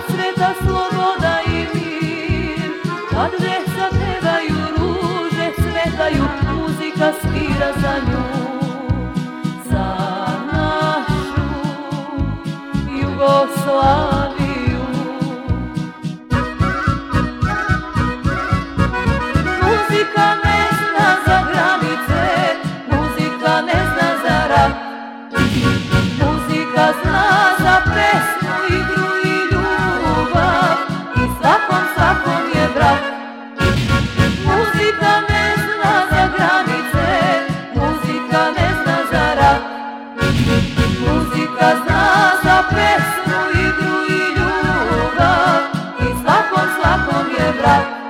sveta sloboda i mir. Kad deca pevaju, ruže cvetaju, muzika svira za nju. Za našu Jugoslaviju. Muzika ne zna za granice, muzika ne zna za rat. Muzika zna za pesmu, igru i ljubav, i svakom je brat. Muzika ne zna za granice, muzika ne zna za rat. Muzika zna za pesmu, igru i ljubav, i svakom je brat.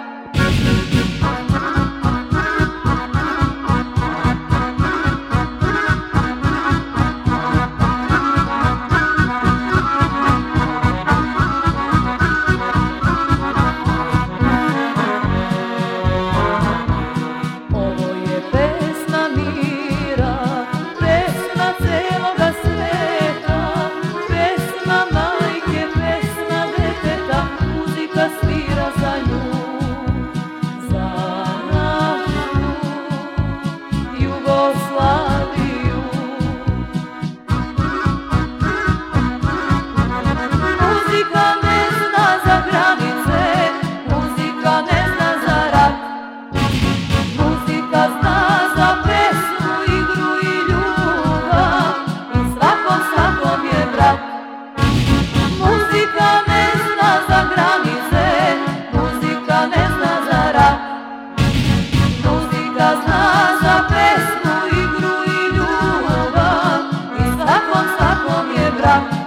Muzika ne zna za granice, muzika ne zna za rat. Muzika zna za pesmu, igru i ljubav, i svakom je brat.